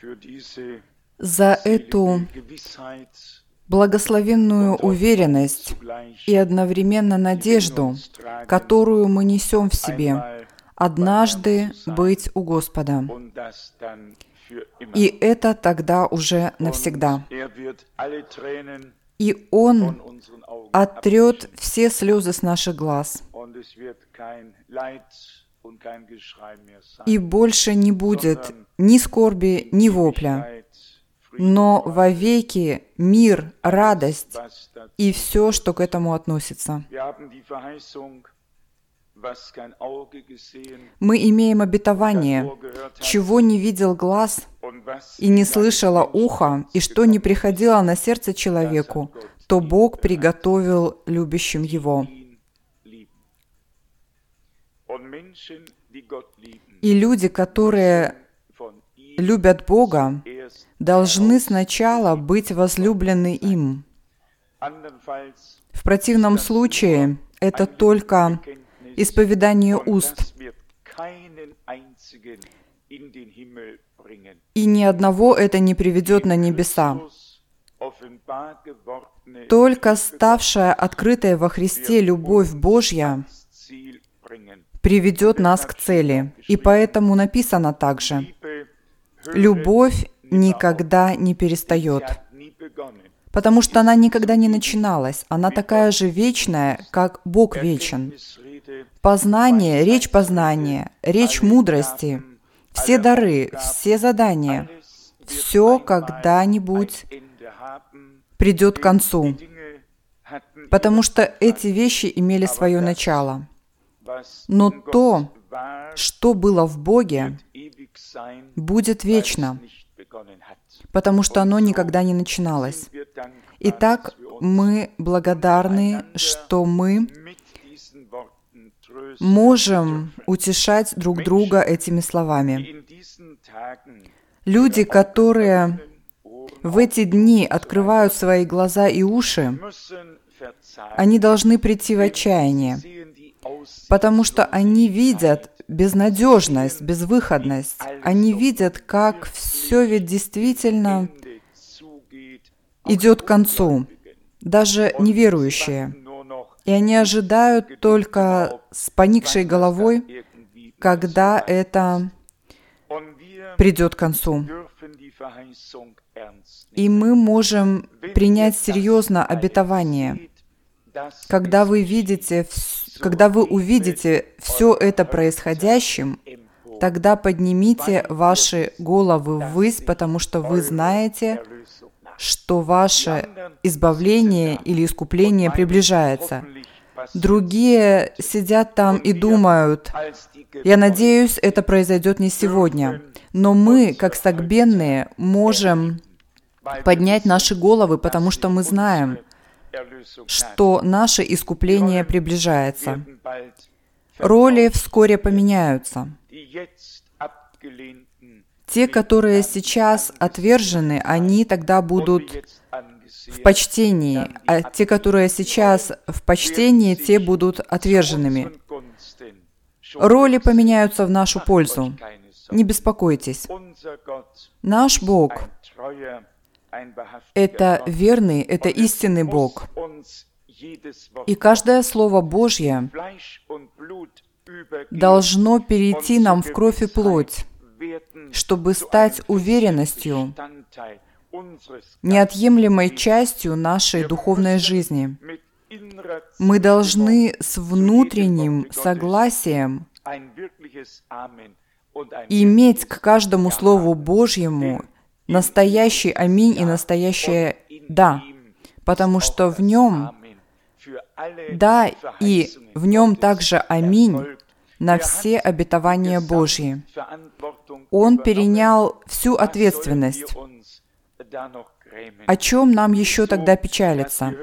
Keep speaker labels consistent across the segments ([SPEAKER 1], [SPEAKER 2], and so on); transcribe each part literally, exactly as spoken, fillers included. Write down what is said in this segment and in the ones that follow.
[SPEAKER 1] за эту благословенную уверенность и одновременно надежду, которую мы несем в себе, однажды быть у Господа. И это тогда уже навсегда. И Он оттрет все слезы с наших глаз. И больше не будет ни скорби, ни вопля, но вовеки мир, радость и все, что к этому относится. Мы имеем обетование, чего не видел глаз и не слышало ухо, и что не приходило на сердце человеку, то Бог приготовил любящим Его. И люди, которые любят Бога, должны сначала быть возлюблены им. В противном случае это только исповедание уст, и ни одного это не приведет на небеса. Только ставшая открытая во Христе любовь Божья приведет нас к цели. И поэтому написано также: «Любовь никогда не перестает», потому что она никогда не начиналась. Она такая же вечная, как Бог вечен. Познание, речь познания, речь мудрости, все дары, все задания, все когда-нибудь придет к концу, потому что эти вещи имели свое начало. Но то, что было в Боге, будет вечно, потому что оно никогда не начиналось. Итак, мы благодарны, что мы можем утешать друг друга этими словами. Люди, которые в эти дни открывают свои глаза и уши, они должны прийти в отчаяние, потому что они видят безнадежность, безвыходность. Они видят, как все ведь действительно идет к концу, даже неверующие. И они ожидают только с поникшей головой, когда это придет к концу. И мы можем принять серьезно обетование. Когда вы видите, когда вы увидите все это происходящим, тогда поднимите ваши головы ввысь, потому что вы знаете, что ваше избавление или искупление приближается. Другие сидят там и думают: «Я надеюсь, это произойдет не сегодня». Но мы, как согбенные, можем поднять наши головы, потому что мы знаем, что наше искупление приближается. Роли вскоре поменяются. Те, которые сейчас отвержены, они тогда будут в почтении, а те, которые сейчас в почтении, те будут отверженными. Роли поменяются в нашу пользу. Не беспокойтесь. Наш Бог — это верный, это истинный Бог. И каждое Слово Божье должно перейти нам в кровь и плоть, чтобы стать уверенностью, неотъемлемой частью нашей духовной жизни. Мы должны с внутренним согласием иметь к каждому Слову Божьему настоящий аминь и настоящее да, потому что в нем да и в нем также аминь на все обетования Божьи. Он перенял всю ответственность. О чем нам еще тогда печалиться?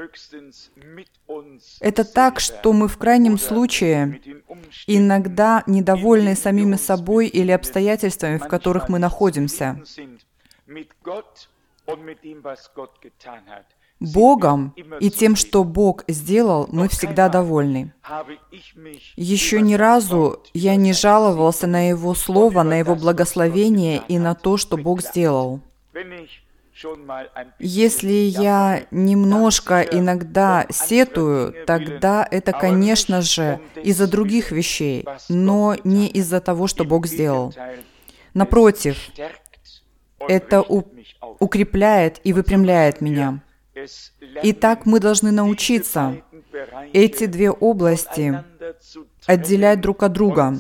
[SPEAKER 1] Это так, что мы в крайнем случае иногда недовольны самими собой или обстоятельствами, в которых мы находимся. Богом и тем, что Бог сделал, мы всегда довольны. Еще ни разу я не жаловался на Его Слово, на Его благословение и на то, что Бог сделал. Если я немножко иногда сетую, тогда это, конечно же, из-за других вещей, но не из-за того, что Бог сделал. Напротив, это у- укрепляет и выпрямляет меня. Итак, мы должны научиться эти две области отделять друг от друга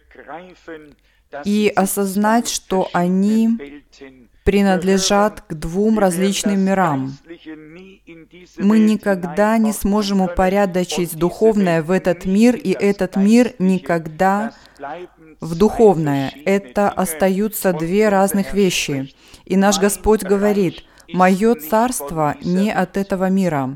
[SPEAKER 1] и осознать, что они принадлежат к двум различным мирам. Мы никогда не сможем упорядочить духовное в этот мир, и этот мир никогда в духовное. Это остаются две разных вещи. И наш Господь говорит: «Мое царство не от этого мира».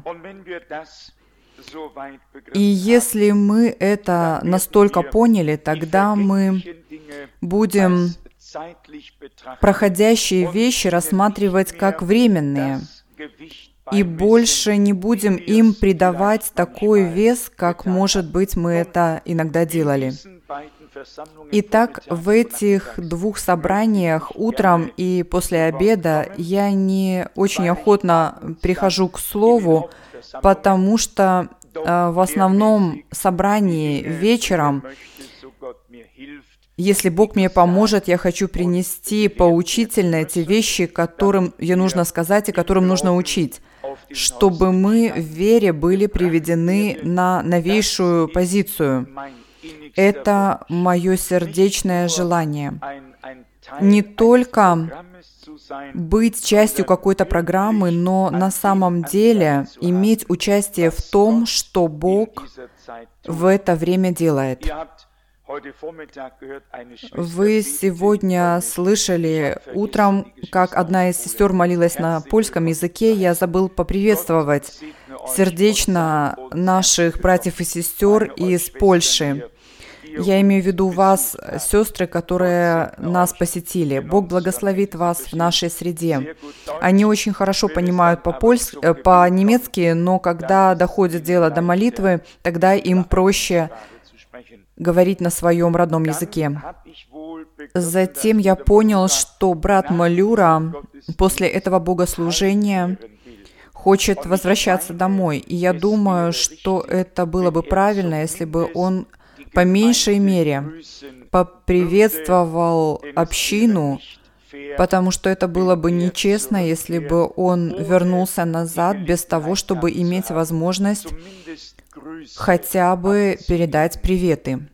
[SPEAKER 1] И если мы это настолько поняли, тогда мы будем проходящие вещи рассматривать как временные, и больше не будем им придавать такой вес, как, может быть, мы это иногда делали. Итак, в этих двух собраниях, утром и после обеда, я не очень охотно прихожу к слову, потому что э, в основном собрании вечером, если Бог мне поможет, я хочу принести поучительно те вещи, которым ей нужно сказать и которым нужно учить, чтобы мы в вере были приведены на новейшую позицию. Это мое сердечное желание. Не только быть частью какой-то программы, но на самом деле иметь участие в том, что Бог в это время делает. Вы сегодня слышали утром, как одна из сестер молилась на польском языке. Я забыл поприветствовать сердечно наших братьев и сестер из Польши. Я имею в виду вас, сестры, которые нас посетили. Бог благословит вас в нашей среде. Они очень хорошо понимают по-польски, по-немецки, но когда доходит дело до молитвы, тогда им проще говорить на своем родном языке. Затем я понял, что брат Малюра после этого богослужения хочет возвращаться домой. И я думаю, что это было бы правильно, если бы он по меньшей мере поприветствовал общину, потому что это было бы нечестно, если бы он вернулся назад без того, чтобы иметь возможность хотя бы передать приветы.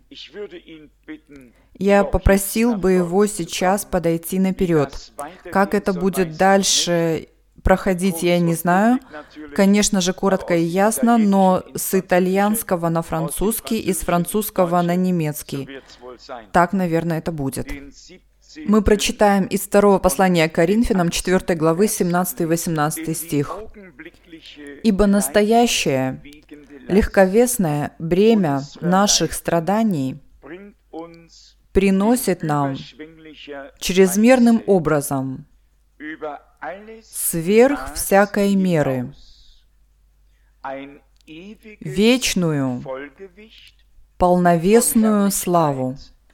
[SPEAKER 1] Я попросил бы его сейчас подойти наперед. Как это будет дальше проходить, я не знаю. Конечно же, коротко и ясно, но с итальянского на французский и с французского на немецкий. Так, наверное, это будет. Мы прочитаем из второго послания к Коринфянам, четвёртой главы, семнадцатый и восемнадцатый стих. «Ибо настоящее, легковесное бремя наших страданий приносит нам чрезмерным образом, сверх всякой меры, вечную, полновесную славу,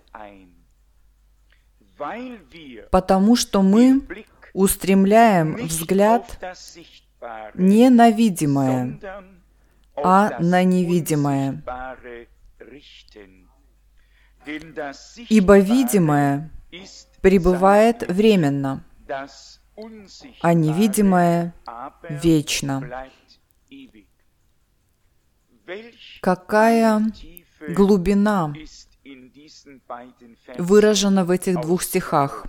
[SPEAKER 1] потому что мы устремляем взгляд не на видимое, а на невидимое. Ибо видимое пребывает временно, а невидимое вечно». Какая глубина выражена в этих двух стихах.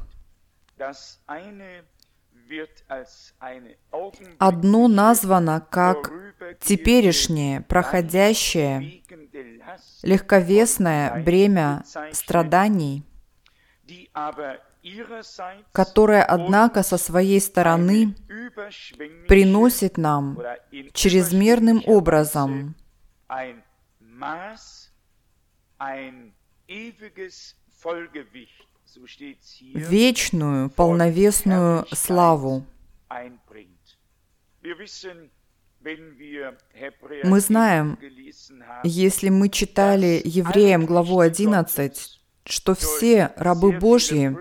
[SPEAKER 1] Одно названо как теперешнее, проходящее, легковесное бремя страданий, которое, однако, со своей стороны приносит нам чрезмерным образом вечную, полновесную славу. Мы знаем, если мы читали Евреям главу одиннадцать, что все рабы Божьи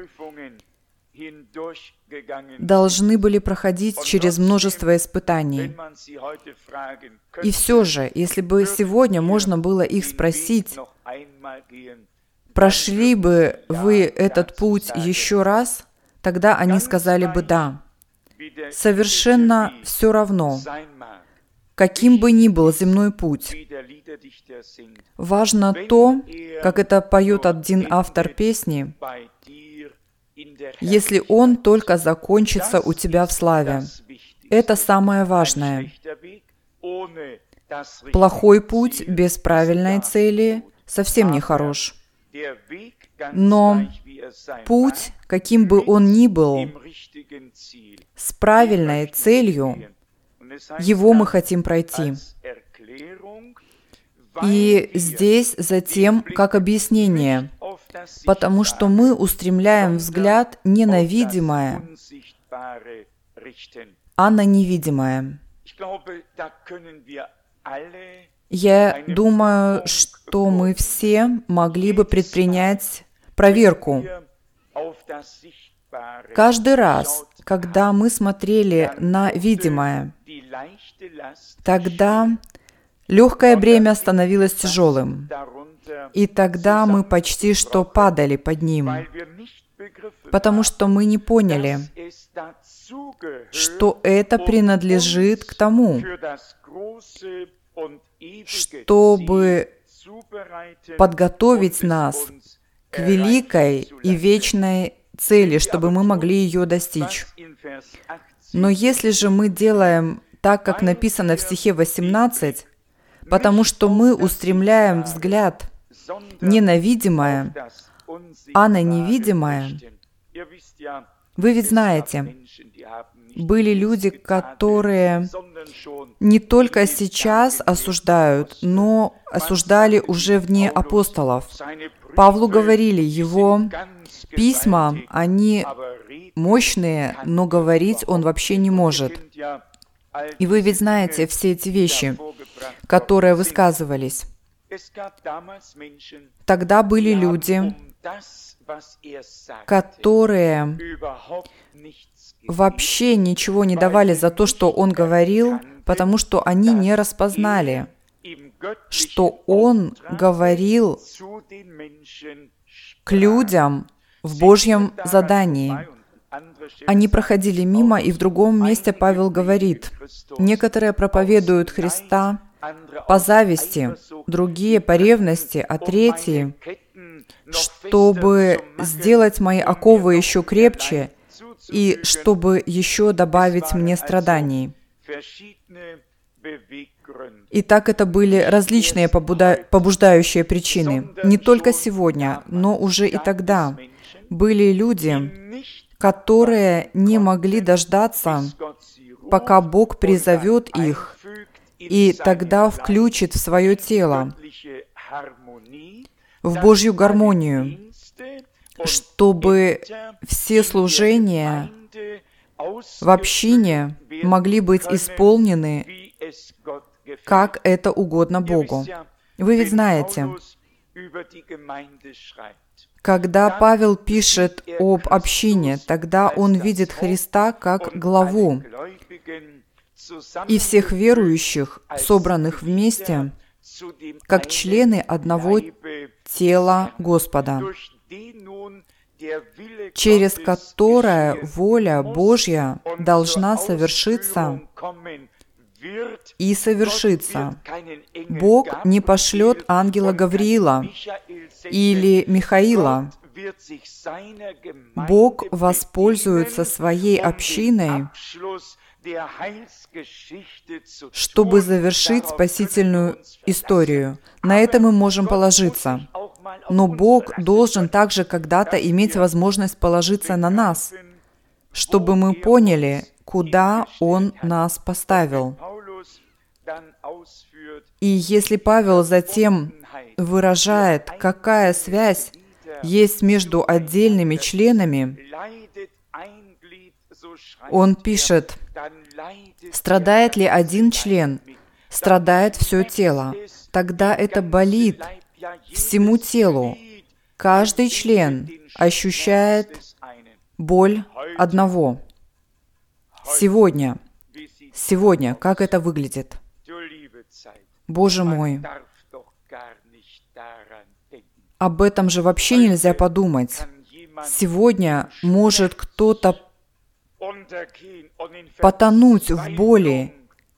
[SPEAKER 1] должны были проходить через множество испытаний. И все же, если бы сегодня можно было их спросить, прошли бы вы этот путь еще раз, тогда они сказали бы «да». Совершенно все равно, каким бы ни был земной путь. Важно то, как это поет один автор песни, если он только закончится у тебя в славе. Это самое важное. Плохой путь без правильной цели совсем не хорош. Но путь, каким бы он ни был, с правильной целью, его мы хотим пройти. И здесь затем как объяснение, потому что мы устремляем взгляд не на видимое, а на невидимое. Я думаю, что мы все могли бы предпринять проверку. Каждый раз, когда мы смотрели на видимое, тогда легкое бремя становилось тяжелым, и тогда мы почти что падали под ним, потому что мы не поняли, что это принадлежит к тому, чтобы подготовить нас к великой и вечной цели, чтобы мы могли ее достичь. Но если же мы делаем так, как написано в стихе восемнадцать, потому что мы устремляем взгляд не на видимое, а на невидимое, вы ведь знаете, были люди, которые не только сейчас осуждают, но осуждали уже вне апостолов. Павлу говорили, его письма, они мощные, но говорить он вообще не может. И вы ведь знаете все эти вещи, которые высказывались. Тогда были люди, которые вообще ничего не давали за то, что он говорил, потому что они не распознали, что он говорил к людям в Божьем задании. Они проходили мимо, и в другом месте Павел говорит, некоторые проповедуют Христа по зависти, другие по ревности, а третьи, чтобы сделать мои оковы еще крепче и чтобы еще добавить мне страданий. Итак, это были различные побуда- побуждающие причины. Не только сегодня, но уже и тогда были люди, которые не могли дождаться, пока Бог призовет их, и тогда включит в свое тело, в Божью гармонию, чтобы все служения в общине могли быть исполнены, как это угодно Богу. Вы ведь знаете, когда Павел пишет об общине, тогда он видит Христа как главу, и всех верующих, собранных вместе, как члены одного тела Господа, через которое воля Божья должна совершиться и совершится. Бог не пошлет ангела Гавриила или Михаила. Бог воспользуется своей общиной, чтобы завершить спасительную историю. На это мы можем положиться. Но Бог должен также когда-то иметь возможность положиться на нас, чтобы мы поняли, куда Он нас поставил. И если Павел затем выражает, какая связь есть между отдельными членами, Он пишет: «Страдает ли один член? Страдает все тело. Тогда это болит всему телу. Каждый член ощущает боль одного». Сегодня, сегодня, как это выглядит? Боже мой, об этом же вообще нельзя подумать. Сегодня может кто-то потонуть в боли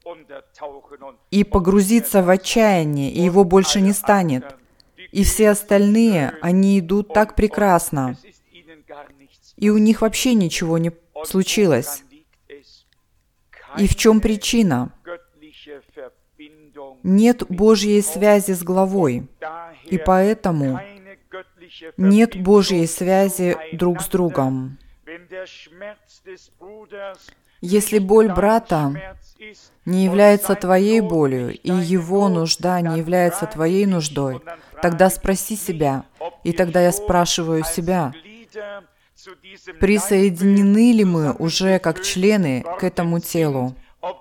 [SPEAKER 1] и погрузиться в отчаяние, и его больше не станет. И все остальные, они идут так прекрасно, и у них вообще ничего не случилось. И в чем причина? Нет Божьей связи с главой, и поэтому нет Божьей связи друг с другом. Если боль брата не является твоей болью, и его нужда не является твоей нуждой, тогда спроси себя, и тогда я спрашиваю себя, присоединены ли мы уже как члены к этому телу?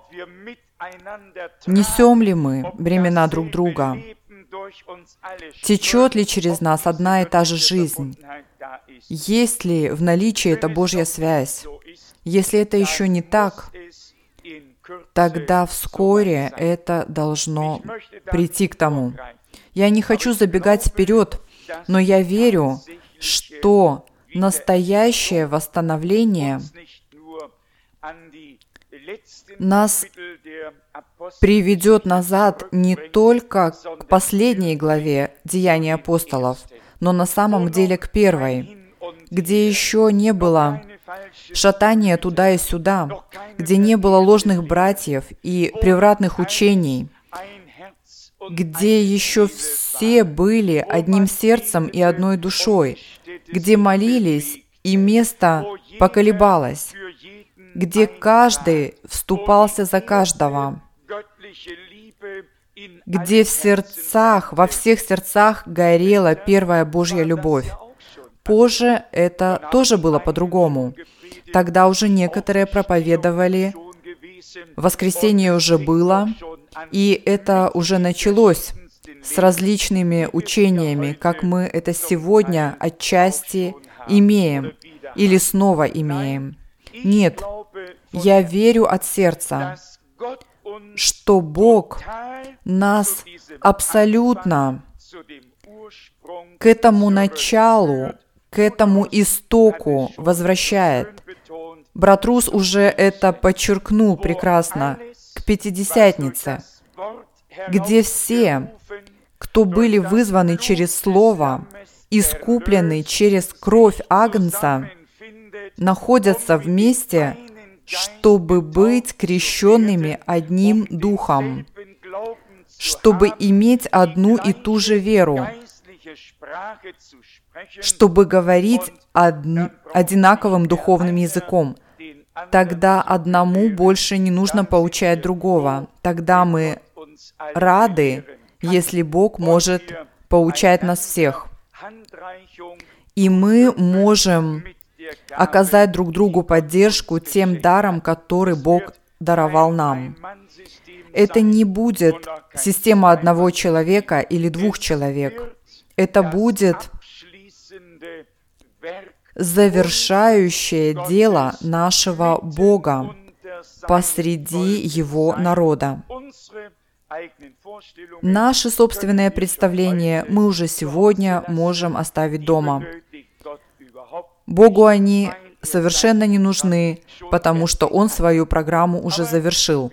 [SPEAKER 1] Несем ли мы бремена друг друга? Течет ли через нас одна и та же жизнь? Есть ли в наличии эта Божья связь? Если это еще не так, тогда вскоре это должно прийти к тому. Я не хочу забегать вперед, но я верю, что настоящее восстановление нас приведет назад не только к последней главе Деяний апостолов, но на самом деле к первой, где еще не было шатания туда и сюда, где не было ложных братьев и превратных учений, где еще все были одним сердцем и одной душой, где молились, и место поколебалось, где каждый вступался за каждого, где в сердцах, во всех сердцах горела первая Божья любовь. Позже это тоже было по-другому. Тогда уже некоторые проповедовали, воскресение уже было, и это уже началось с различными учениями, как мы это сегодня отчасти имеем или снова имеем. Нет, я верю от сердца, что Бог нас абсолютно к этому началу, к этому истоку возвращает. Брат Рус уже это подчеркнул прекрасно, к Пятидесятнице, где все, кто были вызваны через Слово, искуплены через кровь Агнца, находятся вместе, чтобы быть крещенными одним Духом, чтобы иметь одну и ту же веру, чтобы говорить од- одинаковым духовным языком. Тогда одному больше не нужно поучать другого. Тогда мы рады, если Бог может поучать нас всех. И мы можем оказать друг другу поддержку тем даром, который Бог даровал нам. Это не будет система одного человека или двух человек. Это будет завершающее дело нашего Бога посреди Его народа. Наши собственные представления мы уже сегодня можем оставить дома. Богу они совершенно не нужны, потому что Он свою программу уже завершил.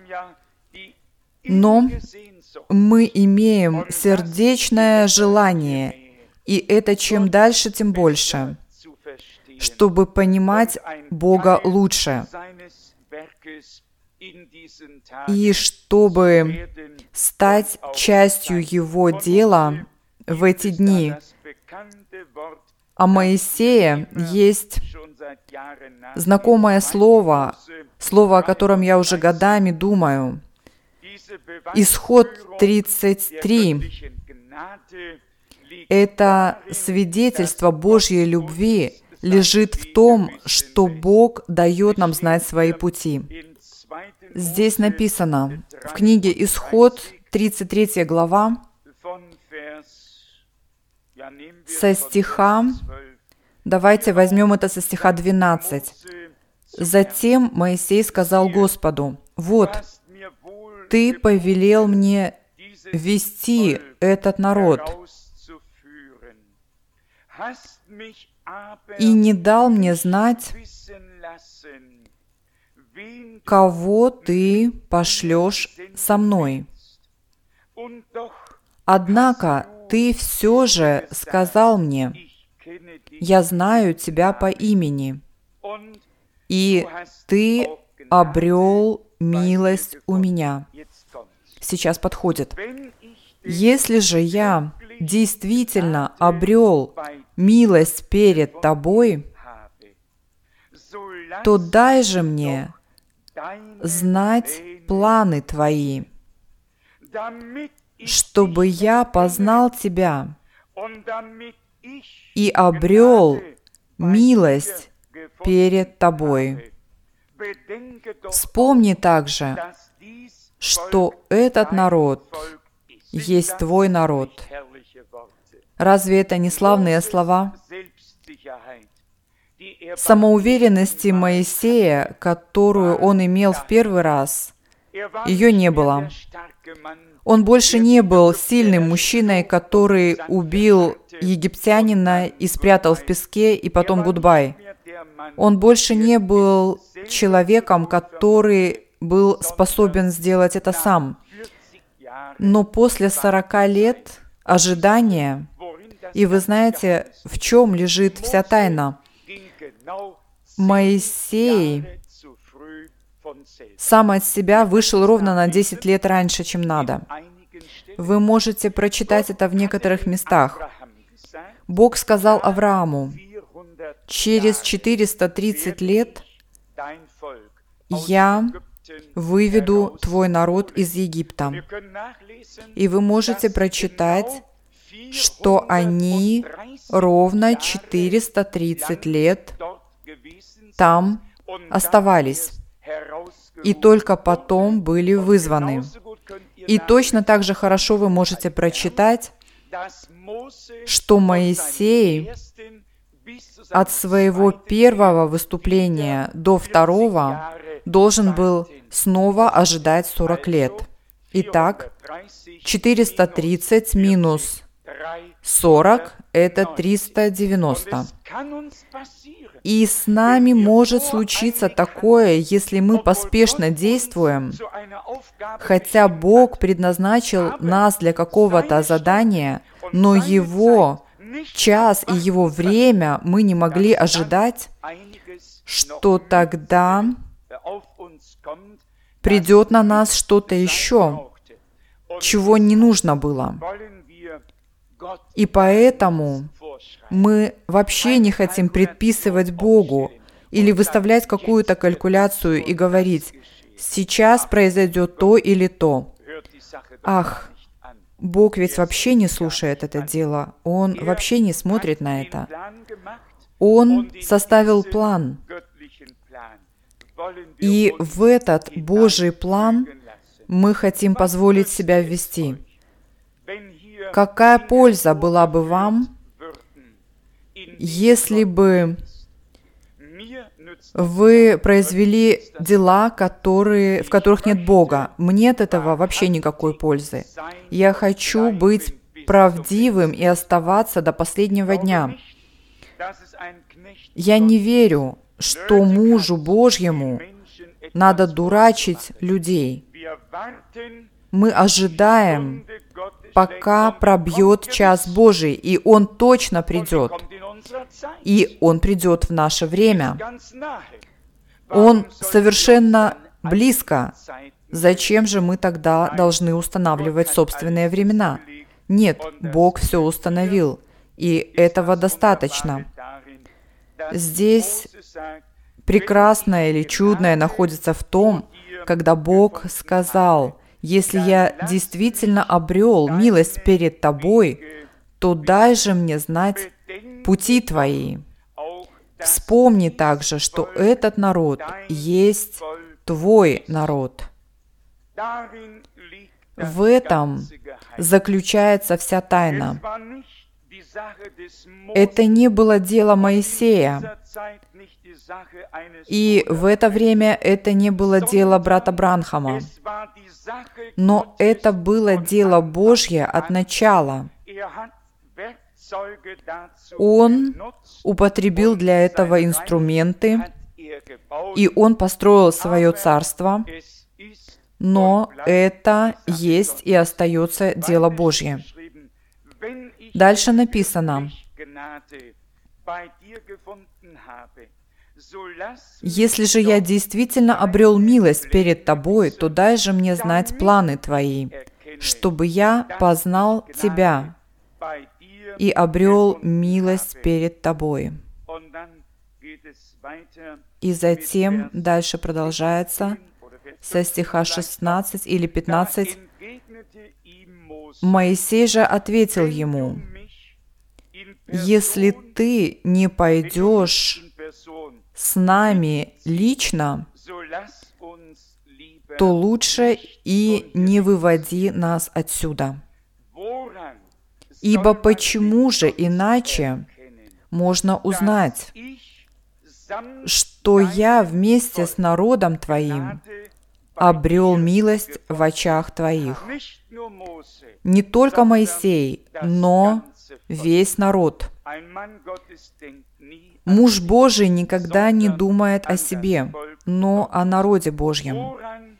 [SPEAKER 1] Но мы имеем сердечное желание, и это чем дальше, тем больше, чтобы понимать Бога лучше, и чтобы стать частью Его дела в эти дни. О Моисее есть знакомое слово, слово, о котором я уже годами думаю. Исход тридцать три. Это свидетельство Божьей любви лежит в том, что Бог дает нам знать свои пути. Здесь написано в книге Исход, тридцать третья глава, со стиха, давайте возьмем это со стиха двенадцать. «Затем Моисей сказал Господу: вот, Ты повелел мне вести этот народ, и не дал мне знать, кого Ты пошлешь со мной. Однако Ты все же сказал мне: я знаю Тебя по имени, и Ты обрел милость у меня». Сейчас подходит. Если же я действительно обрел милость перед Тобой, то дай же мне знать планы Твои, чтобы я познал Тебя и обрел милость перед Тобой. Вспомни также, что этот народ есть Твой народ. Разве это не славные слова? Самоуверенности Моисея, которую он имел в первый раз, ее не было. Он больше не был сильным мужчиной, который убил египтянина и спрятал в песке, и потом гудбай. Он больше не был человеком, который был способен сделать это сам. Но после сорока лет ожидания, и вы знаете, в чем лежит вся тайна, Моисей сам от себя вышел ровно на десять лет раньше, чем надо. Вы можете прочитать это в некоторых местах. Бог сказал Аврааму: через четыреста тридцать лет я выведу твой народ из Египта. И вы можете прочитать, что они ровно четыреста тридцать лет там оставались, и только потом были вызваны. И точно так же хорошо вы можете прочитать, что Моисей от своего первого выступления до второго должен был снова ожидать сорок лет. Итак, четыреста тридцать минус сорок – это триста девяносто. И с нами может случиться такое, если мы поспешно действуем, хотя Бог предназначил нас для какого-то задания, но Его час и Его время мы не могли ожидать, что тогда придет на нас что-то еще, чего не нужно было. И поэтому мы вообще не хотим предписывать Богу или выставлять какую-то калькуляцию и говорить: сейчас произойдет то или то. Ах, Бог ведь вообще не слушает это дело, Он вообще не смотрит на это. Он составил план. И в этот Божий план мы хотим позволить себя ввести. Какая польза была бы вам, если бы вы произвели дела, которые, в которых нет Бога? Мне от этого вообще никакой пользы. Я хочу быть правдивым и оставаться до последнего дня. Я не верю, что мужу Божьему надо дурачить людей. Мы ожидаем, пока пробьет час Божий, и Он точно придет. И Он придет в наше время. Он совершенно близко. Зачем же мы тогда должны устанавливать собственные времена? Нет, Бог все установил, и этого достаточно. Здесь прекрасное или чудное находится в том, когда Бог сказал: «Если я действительно обрел милость перед тобой, то дай же мне знать пути твои». Вспомни также, что этот народ есть твой народ. В этом заключается вся тайна. Это не было дело Моисея, и в это время это не было дело брата Бранхама, но это было дело Божье от начала. Он употребил для этого инструменты, и он построил свое царство, но это есть и остается дело Божье. Дальше написано: «Если же я действительно обрел милость перед тобой, то дай же мне знать планы твои, чтобы я познал тебя и обрел милость перед тобой». И затем дальше продолжается со стиха шестнадцать или пятнадцать. «Моисей же ответил ему: если ты не пойдешь с нами лично, то лучше и не выводи нас отсюда. Ибо почему же иначе можно узнать, что я вместе с народом твоим обрел милость в очах твоих? Не только Моисей, но весь народ. Муж Божий никогда не думает о себе, но о народе Божьем.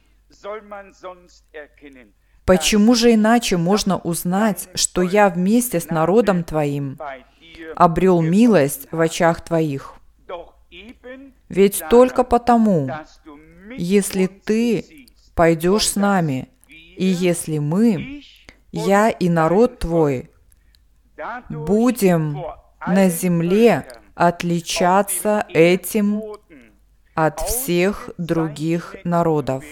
[SPEAKER 1] Почему же иначе можно узнать, что я вместе с народом твоим обрел милость в очах твоих? Ведь только потому, если ты пойдешь с нами, и если мы, я и народ твой, будем на земле отличаться этим от всех других народов.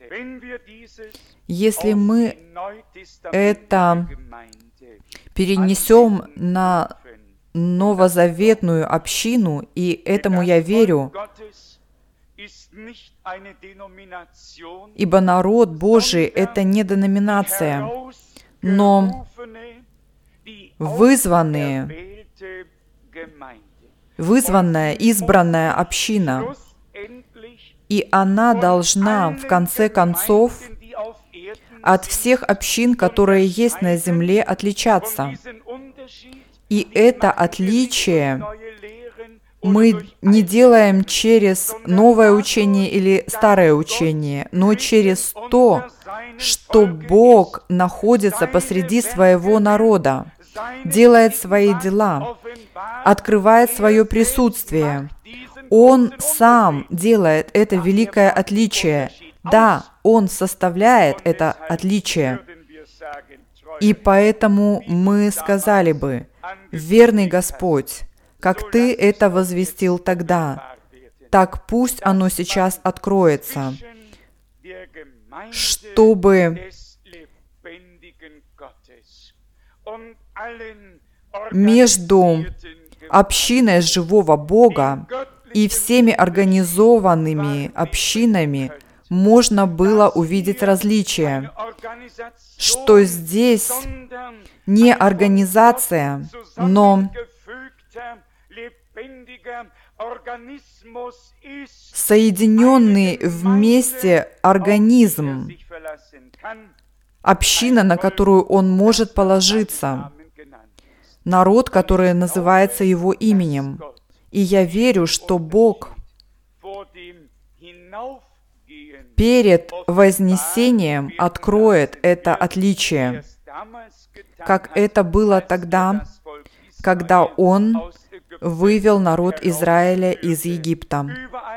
[SPEAKER 1] Если мы это перенесем на новозаветную общину, и этому я верю, ибо народ Божий — это не деноминация, но вызванные, вызванная, избранная община, и она должна, в конце концов, от всех общин, которые есть на земле, отличаться. И это отличие мы не делаем через новое учение или старое учение, но через то, что Бог находится посреди своего народа, делает свои дела, открывает свое присутствие. Он сам делает это великое отличие. Да, Он составляет это отличие. И поэтому мы сказали бы: «Верный Господь, как Ты это возвестил тогда, так пусть оно сейчас откроется, чтобы между общиной живого Бога и всеми организованными общинами можно было увидеть различия, что здесь не организация, но соединенный вместе организм, община, на которую он может положиться, народ, который называется его именем. И я верю, что Бог перед вознесением откроет это отличие, как это было тогда, когда Он вывел народ Израиля из Египта.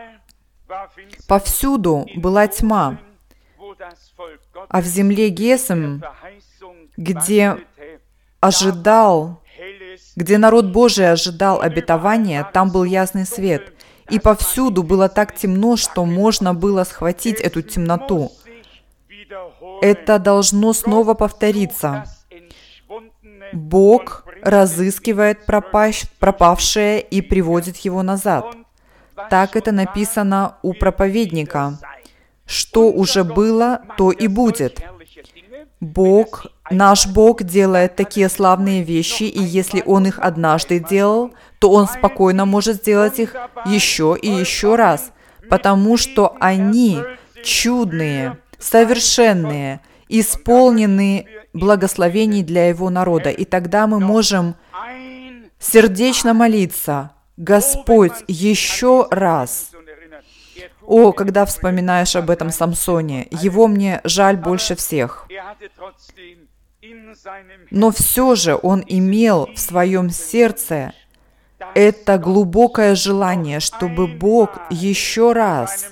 [SPEAKER 1] Повсюду была тьма, а в земле Гесем, где ожидал, где народ Божий ожидал обетования, там был ясный свет. И повсюду было так темно, что можно было схватить эту темноту. Это должно снова повториться. Бог разыскивает пропащ- пропавшее и приводит его назад. Так это написано у проповедника. Что уже было, то и будет. Бог, наш Бог делает такие славные вещи, и если Он их однажды делал, то Он спокойно может сделать их еще и еще раз, потому что они чудные, совершенные, исполнены благословений для Его народа. И тогда мы можем сердечно молиться: Господь, еще раз. О, когда вспоминаешь об этом Самсоне, его мне жаль больше всех. Но все же он имел в своем сердце это глубокое желание, чтобы Бог еще раз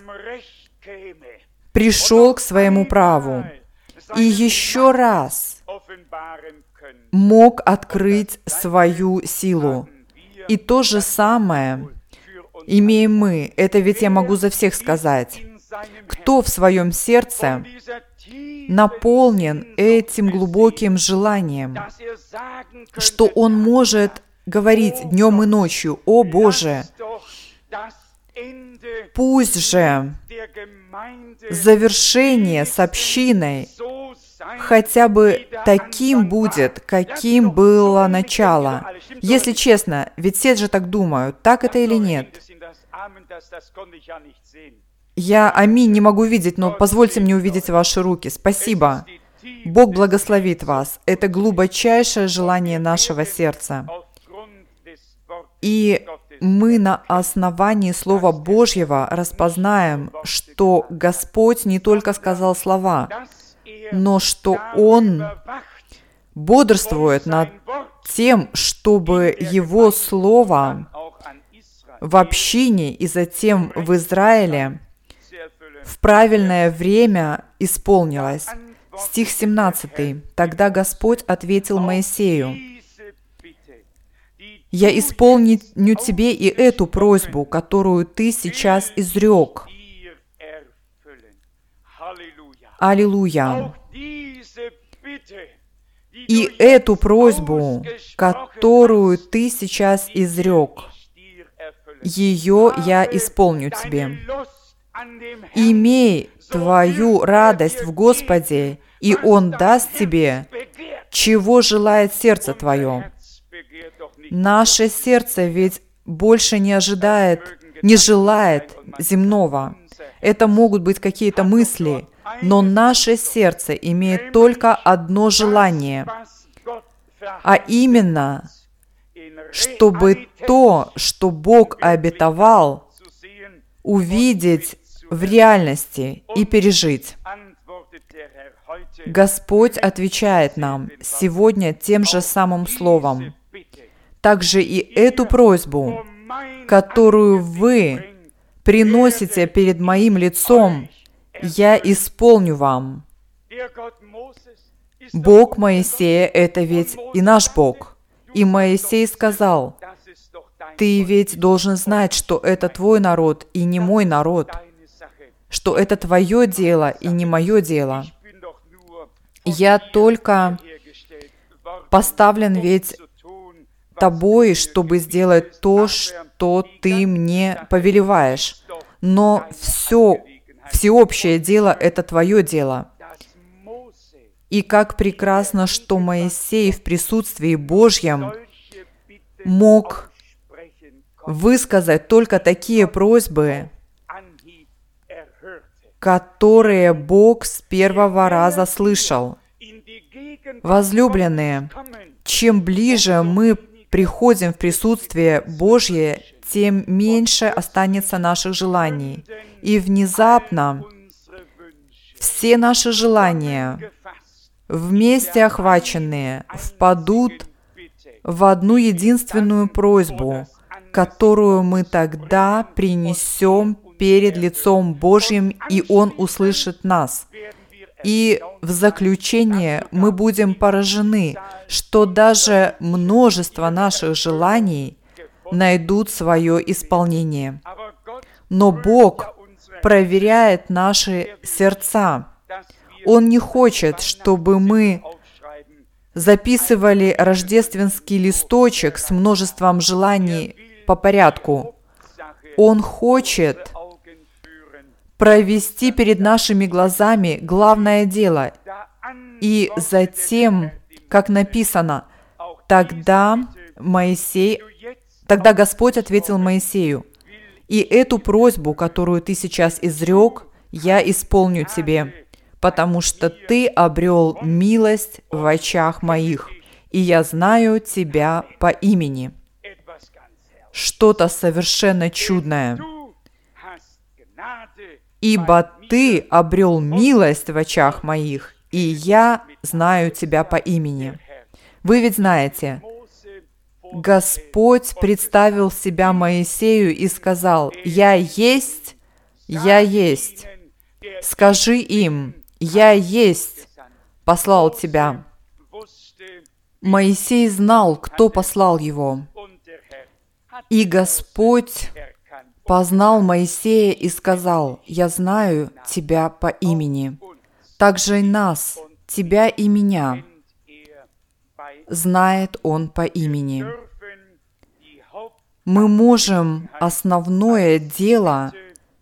[SPEAKER 1] пришел к своему праву и еще раз мог открыть свою силу. И то же самое имеем мы. Это ведь я могу за всех сказать. Кто в своем сердце наполнен этим глубоким желанием, что он может говорить днем и ночью: «О Боже, пусть же завершение с общиной хотя бы таким будет, каким было начало». Если честно, ведь все же так думают, так это или нет? Я аминь не могу видеть, но позвольте мне увидеть ваши руки. Спасибо. Бог благословит вас. Это глубочайшее желание нашего сердца. И мы на основании Слова Божьего распознаем, что Господь не только сказал слова, но что Он бодрствует над тем, чтобы Его Слово в общине и затем в Израиле в правильное время исполнилось. Стих семнадцатый. «Тогда Господь ответил Моисею: я исполню тебе и эту просьбу, которую ты сейчас изрек». Аллилуйя! «И эту просьбу, которую ты сейчас изрек, ее я исполню тебе. Имей твою радость в Господе, и Он даст тебе, чего желает сердце твое». Наше сердце ведь больше не ожидает, не желает земного. Это могут быть какие-то мысли, но наше сердце имеет только одно желание, а именно, чтобы то, что Бог обетовал, увидеть в реальности и пережить. Господь отвечает нам сегодня тем же самым словом. Также и эту просьбу, которую вы приносите перед моим лицом, я исполню вам. Бог Моисея — это ведь и наш Бог. И Моисей сказал: «Ты ведь должен знать, что это твой народ и не мой народ, что это твое дело и не мое дело. Я только поставлен ведь тобой, чтобы сделать то, что ты мне повелеваешь. Но все, всеобщее дело — это твое дело». И как прекрасно, что Моисей в присутствии Божьем мог высказать только такие просьбы, которые Бог с первого раза слышал. Возлюбленные, чем ближе мы приходим в присутствие Божье, тем меньше останется наших желаний. И внезапно все наши желания, вместе охваченные, впадут в одну единственную просьбу, которую мы тогда принесем перед лицом Божьим, и Он услышит нас. И в заключение мы будем поражены, что даже множество наших желаний найдут свое исполнение. Но Бог проверяет наши сердца. Он не хочет, чтобы мы записывали рождественский листочек с множеством желаний по порядку. Он хочет провести перед нашими глазами главное дело. И затем, как написано, тогда Моисей, тогда Господь ответил Моисею: «И эту просьбу, которую ты сейчас изрек, я исполню тебе, потому что ты обрел милость в очах моих, и я знаю тебя по имени». Что-то совершенно чудное. «Ибо ты обрел милость в очах моих, и я знаю тебя по имени». Вы ведь знаете, Господь представил себя Моисею и сказал: «Я есть, я есть. Скажи им: я есть, послал тебя». Моисей знал, кто послал его. И Господь познал Моисея и сказал: «Я знаю тебя по имени». Также и нас, тебя и меня, знает Он по имени. Мы можем основное дело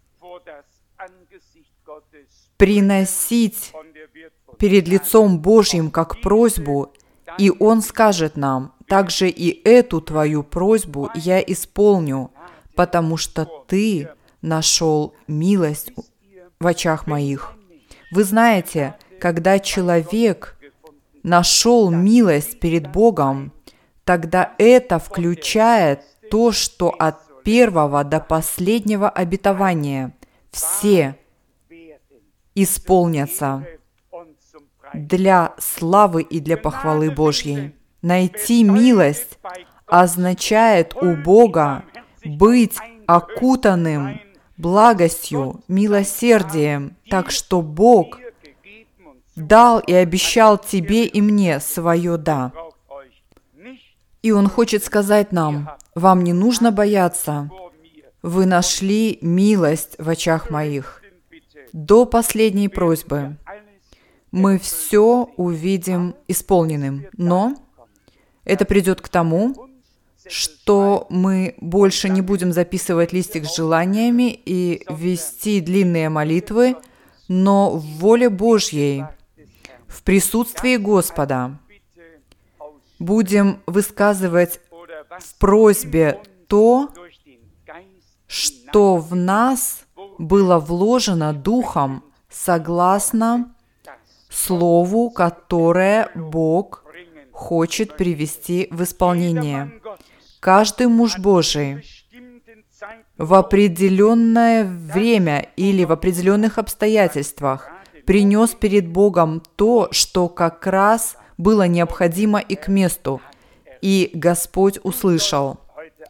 [SPEAKER 1] приносить перед лицом Божьим как просьбу, и Он скажет нам: «Также и эту твою просьбу я исполню, потому что ты нашел милость в очах моих». Вы знаете, когда человек нашел милость перед Богом, тогда это включает то, что от первого до последнего обетования все исполнятся для славы и для похвалы Божьей. Найти милость означает у Бога быть окутанным благостью, милосердием, так что Бог дал и обещал тебе и мне свое «да». И Он хочет сказать нам: вам не нужно бояться, вы нашли милость в очах моих. До последней просьбы мы все увидим исполненным, но это придет к тому, что мы больше не будем записывать листик с желаниями и вести длинные молитвы, но в воле Божьей, в присутствии Господа, будем высказывать в просьбе то, что в нас было вложено Духом согласно Слову, которое Бог хочет привести в исполнение. Каждый муж Божий в определенное время или в определенных обстоятельствах принес перед Богом то, что как раз было необходимо и к месту, и Господь услышал.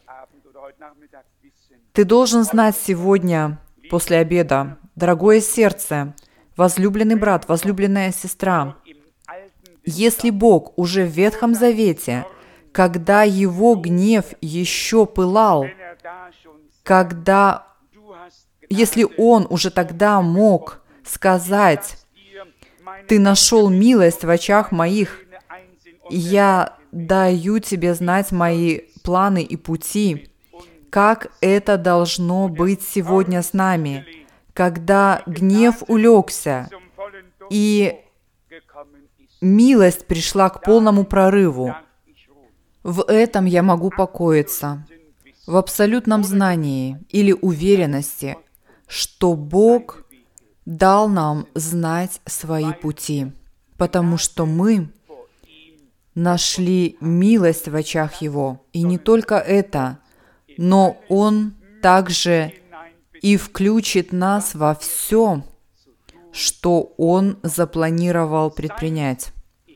[SPEAKER 1] Ты должен знать сегодня, после обеда, дорогое сердце, возлюбленный брат, возлюбленная сестра, если Бог уже в Ветхом Завете, когда Его гнев еще пылал, когда, если Он уже тогда мог сказать: «Ты нашел милость в очах моих, я даю тебе знать мои планы и пути», как это должно быть сегодня с нами, когда гнев улегся и милость пришла к полному прорыву. В этом я могу покоиться, в абсолютном знании или уверенности, что Бог дал нам знать свои пути, потому что мы нашли милость в очах Его. И не только это, но Он также и включит нас во все, что Он запланировал предпринять.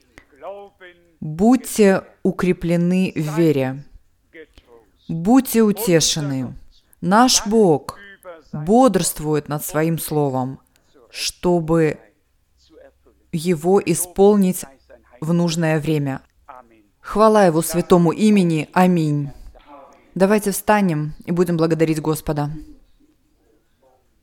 [SPEAKER 1] Будьте укреплены в вере. Будьте утешены. Наш Бог бодрствует над Своим Словом, чтобы его исполнить в нужное время. Хвала Его святому имени. Аминь. Давайте встанем и будем благодарить Господа.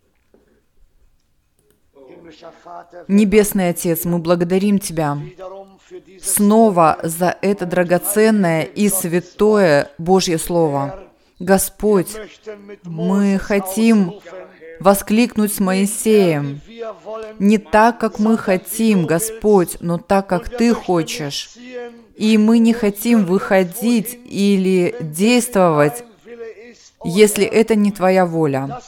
[SPEAKER 1] Небесный Отец, мы благодарим Тебя снова за это драгоценное и святое Божье Слово. Господь, мы хотим воскликнуть с Моисеем. Не так, как мы хотим, Господь, но так, как Ты хочешь. И мы не хотим выходить или действовать, если это не Твоя воля.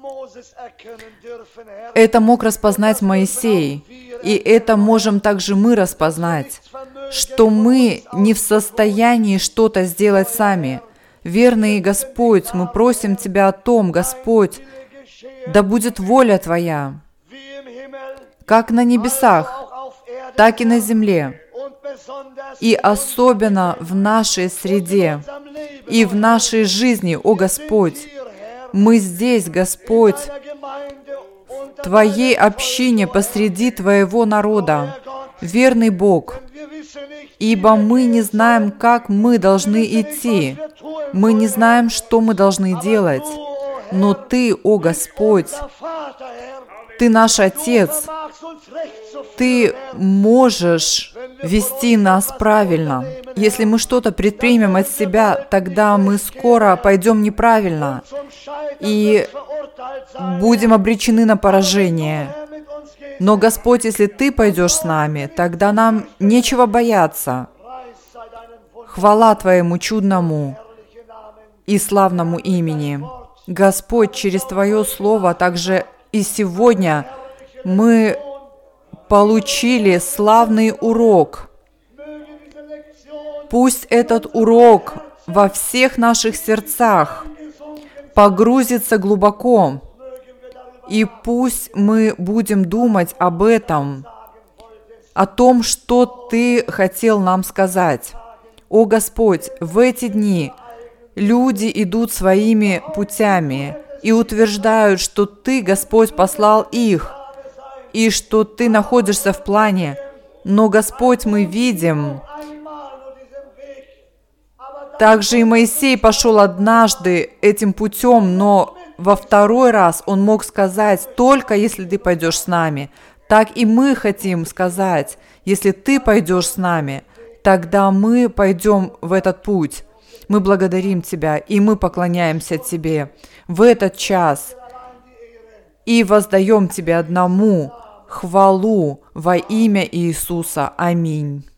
[SPEAKER 1] Это мог распознать Моисей, и это можем также мы распознать, что мы не в состоянии что-то сделать сами. Верный Господь, мы просим Тебя о том, Господь, да будет воля Твоя, как на небесах, так и на земле, и особенно в нашей среде, и в нашей жизни, о Господь. Мы здесь, Господь, в Твоей общине посреди Твоего народа, верный Бог, ибо мы не знаем, как мы должны идти, мы не знаем, что мы должны делать, но Ты, о Господь, Ты наш Отец, Ты можешь вести нас правильно. Если мы что-то предпримем от себя, тогда мы скоро пойдем неправильно и будем обречены на поражение. Но, Господь, если Ты пойдешь с нами, тогда нам нечего бояться. Хвала Твоему чудному и славному имени. Господь, через Твое Слово также и сегодня мы получили славный урок. Пусть этот урок во всех наших сердцах погрузится глубоко, и пусть мы будем думать об этом, о том, что Ты хотел нам сказать. О Господь, в эти дни люди идут своими путями и утверждают, что Ты, Господь, послал их, и что Ты находишься в плане. Но, Господь, мы видим, также и Моисей пошел однажды этим путем, но во второй раз он мог сказать, только если Ты пойдешь с нами. Так и мы хотим сказать, если Ты пойдешь с нами, тогда мы пойдем в этот путь. Мы благодарим Тебя, и мы поклоняемся Тебе в этот час и воздаем Тебе одному хвалу во имя Иисуса. Аминь.